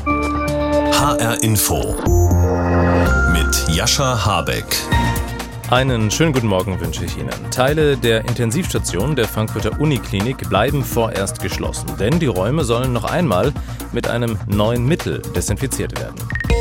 HR Info mit Jascha Habeck. Einen schönen guten Morgen wünsche ich Ihnen. Teile der Intensivstation der Frankfurter Uniklinik bleiben vorerst geschlossen, denn die Räume sollen noch einmal mit einem neuen Mittel desinfiziert werden.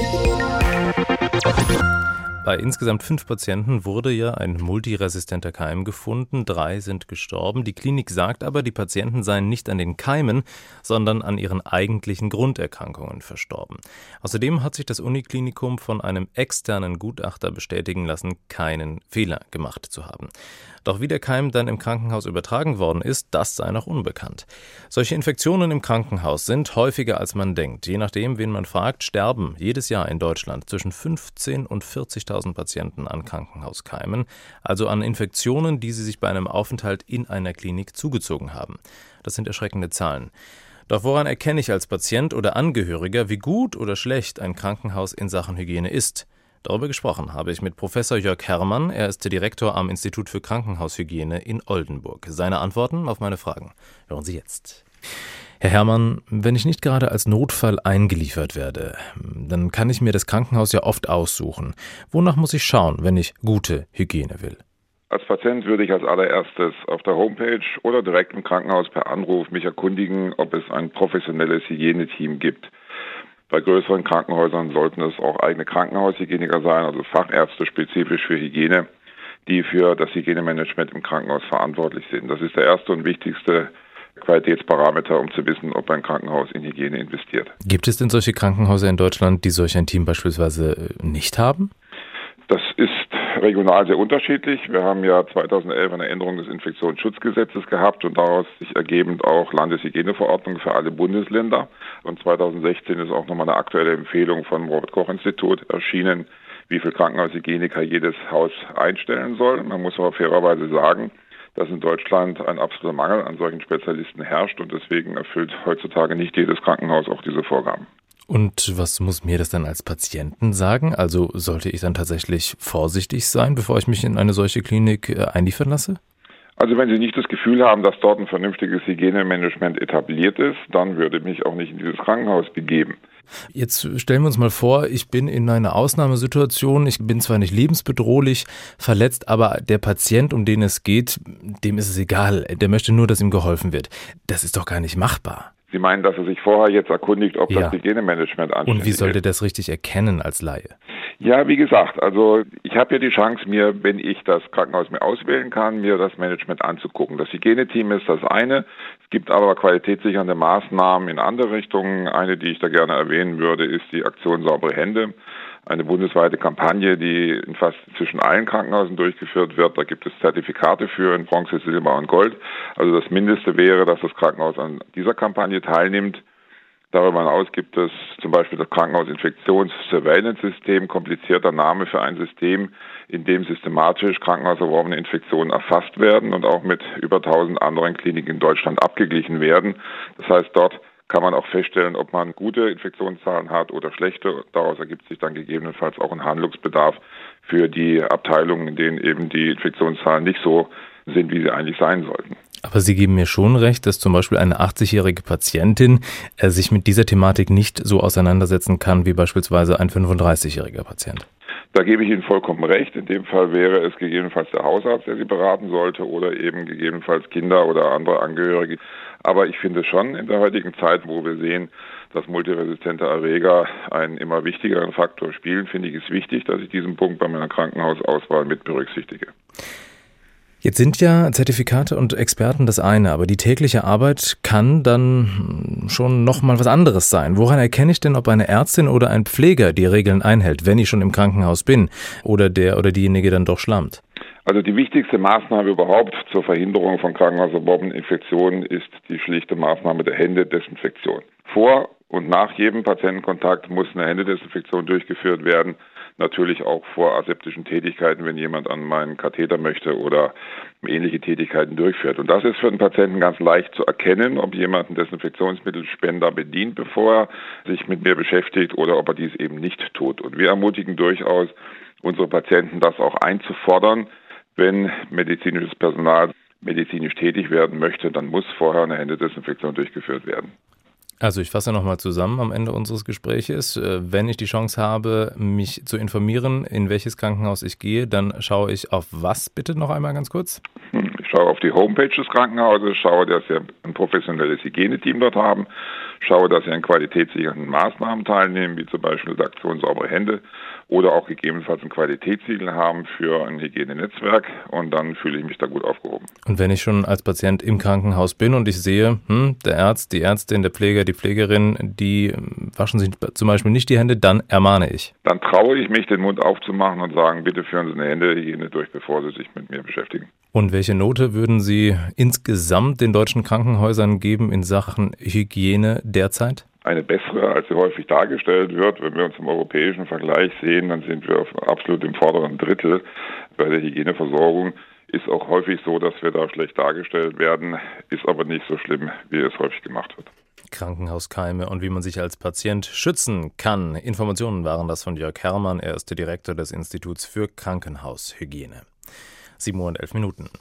Bei insgesamt 5 Patienten wurde ja ein multiresistenter Keim gefunden, 3 sind gestorben. Die Klinik sagt aber, die Patienten seien nicht an den Keimen, sondern an ihren eigentlichen Grunderkrankungen verstorben. Außerdem hat sich das Uniklinikum von einem externen Gutachter bestätigen lassen, keinen Fehler gemacht zu haben. Doch wie der Keim dann im Krankenhaus übertragen worden ist, das sei noch unbekannt. Solche Infektionen im Krankenhaus sind häufiger als man denkt. Je nachdem, wen man fragt, sterben jedes Jahr in Deutschland zwischen 15.000 und 40.000 Patienten an Krankenhauskeimen, also an Infektionen, die sie sich bei einem Aufenthalt in einer Klinik zugezogen haben. Das sind erschreckende Zahlen. Doch woran erkenne ich als Patient oder Angehöriger, wie gut oder schlecht ein Krankenhaus in Sachen Hygiene ist? Darüber gesprochen habe ich mit Professor Jörg Herrmann. Er ist der Direktor am Institut für Krankenhaushygiene in Oldenburg. Seine Antworten auf meine Fragen hören Sie jetzt. Herr Herrmann, wenn ich nicht gerade als Notfall eingeliefert werde, dann kann ich mir das Krankenhaus ja oft aussuchen. Wonach muss ich schauen, wenn ich gute Hygiene will? Als Patient würde ich als allererstes auf der Homepage oder direkt im Krankenhaus per Anruf mich erkundigen, ob es ein professionelles Hygieneteam gibt. Bei größeren Krankenhäusern sollten es auch eigene Krankenhaushygieniker sein, also Fachärzte spezifisch für Hygiene, die für das Hygienemanagement im Krankenhaus verantwortlich sind. Das ist der erste und wichtigste Qualitätsparameter, um zu wissen, ob ein Krankenhaus in Hygiene investiert. Gibt es denn solche Krankenhäuser in Deutschland, die solch ein Team beispielsweise nicht haben? Das ist regional sehr unterschiedlich. Wir haben ja 2011 eine Änderung des Infektionsschutzgesetzes gehabt und daraus sich ergebend auch Landeshygieneverordnungen für alle Bundesländer. Und 2016 ist auch nochmal eine aktuelle Empfehlung vom Robert-Koch-Institut erschienen, wie viel Krankenhaushygieniker jedes Haus einstellen soll. Man muss aber fairerweise sagen, dass in Deutschland ein absoluter Mangel an solchen Spezialisten herrscht und deswegen erfüllt heutzutage nicht jedes Krankenhaus auch diese Vorgaben. Und was muss mir das dann als Patienten sagen? Also sollte ich dann tatsächlich vorsichtig sein, bevor ich mich in eine solche Klinik einliefern lasse? Also wenn Sie nicht das Gefühl haben, dass dort ein vernünftiges Hygienemanagement etabliert ist, dann würde ich mich auch nicht in dieses Krankenhaus begeben. Jetzt stellen wir uns mal vor, ich bin in einer Ausnahmesituation, ich bin zwar nicht lebensbedrohlich verletzt, aber der Patient, um den es geht, dem ist es egal, der möchte nur, dass ihm geholfen wird. Das ist doch gar nicht machbar. Sie meinen, dass er sich vorher jetzt erkundigt, ob das Hygienemanagement anständig ist? Und wie soll der das richtig erkennen als Laie? Ja, wie gesagt, also ich habe ja die Chance, mir, wenn ich das Krankenhaus mir auswählen kann, mir das Management anzugucken. Das Hygieneteam ist das eine. Es gibt aber qualitätssichernde Maßnahmen in andere Richtungen. Eine, die ich da gerne erwähnen würde, ist die Aktion Saubere Hände. Eine bundesweite Kampagne, die in fast zwischen allen Krankenhäusern durchgeführt wird. Da gibt es Zertifikate für in Bronze, Silber und Gold. Also das Mindeste wäre, dass das Krankenhaus an dieser Kampagne teilnimmt. Darüber hinaus gibt es zum Beispiel das Krankenhaus-Infektions-Surveillance-System, komplizierter Name für ein System, in dem systematisch krankenhauserworbene Infektionen erfasst werden und auch mit über 1000 anderen Kliniken in Deutschland abgeglichen werden. Das heißt, dort kann man auch feststellen, ob man gute Infektionszahlen hat oder schlechte. Daraus ergibt sich dann gegebenenfalls auch ein Handlungsbedarf für die Abteilungen, in denen eben die Infektionszahlen nicht so sind, wie sie eigentlich sein sollten. Aber Sie geben mir schon recht, dass zum Beispiel eine 80-jährige Patientin sich mit dieser Thematik nicht so auseinandersetzen kann wie beispielsweise ein 35-jähriger Patient. Da gebe ich Ihnen vollkommen recht. In dem Fall wäre es gegebenenfalls der Hausarzt, der Sie beraten sollte oder eben gegebenenfalls Kinder oder andere Angehörige. Aber ich finde schon in der heutigen Zeit, wo wir sehen, dass multiresistente Erreger einen immer wichtigeren Faktor spielen, finde ich es wichtig, dass ich diesen Punkt bei meiner Krankenhausauswahl mit berücksichtige. Jetzt sind ja Zertifikate und Experten das eine, aber die tägliche Arbeit kann dann schon nochmal was anderes sein. Woran erkenne ich denn, ob eine Ärztin oder ein Pfleger die Regeln einhält, wenn ich schon im Krankenhaus bin oder der oder diejenige dann doch schlammt? Also die wichtigste Maßnahme überhaupt zur Verhinderung von krankenhauserworbenen Infektionen ist die schlichte Maßnahme der Händedesinfektion. Vor und nach jedem Patientenkontakt muss eine Händedesinfektion durchgeführt werden. Natürlich auch vor aseptischen Tätigkeiten, wenn jemand an meinen Katheter möchte oder ähnliche Tätigkeiten durchführt. Und das ist für den Patienten ganz leicht zu erkennen, ob jemand einen Desinfektionsmittelspender bedient, bevor er sich mit mir beschäftigt oder ob er dies eben nicht tut. Und wir ermutigen durchaus unsere Patienten, das auch einzufordern. Wenn medizinisches Personal medizinisch tätig werden möchte, dann muss vorher eine Händedesinfektion durchgeführt werden. Also ich fasse nochmal zusammen am Ende unseres Gespräches. Wenn ich die Chance habe, mich zu informieren, in welches Krankenhaus ich gehe, dann schaue ich auf was bitte noch einmal ganz kurz? Ich schaue auf die Homepage des Krankenhauses, schaue, dass Sie ein professionelles Hygieneteam dort haben, schaue, dass Sie an qualitätssichernden Maßnahmen teilnehmen, wie zum Beispiel die Aktion Saubere Hände oder auch gegebenenfalls ein Qualitätssiegel haben für ein Hygienenetzwerk und dann fühle ich mich da gut aufgehoben. Und wenn ich schon als Patient im Krankenhaus bin und ich sehe, der Arzt, die Ärztin, der Pfleger, die Pflegerin, die waschen sich zum Beispiel nicht die Hände, dann ermahne ich. Dann traue ich mich, den Mund aufzumachen und sagen, bitte führen Sie eine Händehygiene durch, bevor Sie sich mit mir beschäftigen. Und welche Note würden Sie insgesamt den deutschen Krankenhäusern geben in Sachen Hygiene derzeit? Eine bessere, als sie häufig dargestellt wird. Wenn wir uns im europäischen Vergleich sehen, dann sind wir absolut im vorderen Drittel bei der Hygieneversorgung. Ist auch häufig so, dass wir da schlecht dargestellt werden, ist aber nicht so schlimm, wie es häufig gemacht wird. Krankenhauskeime und wie man sich als Patient schützen kann. Informationen waren das von Jörg Herrmann. Er ist der Direktor des Instituts für Krankenhaushygiene. 7:11 Uhr.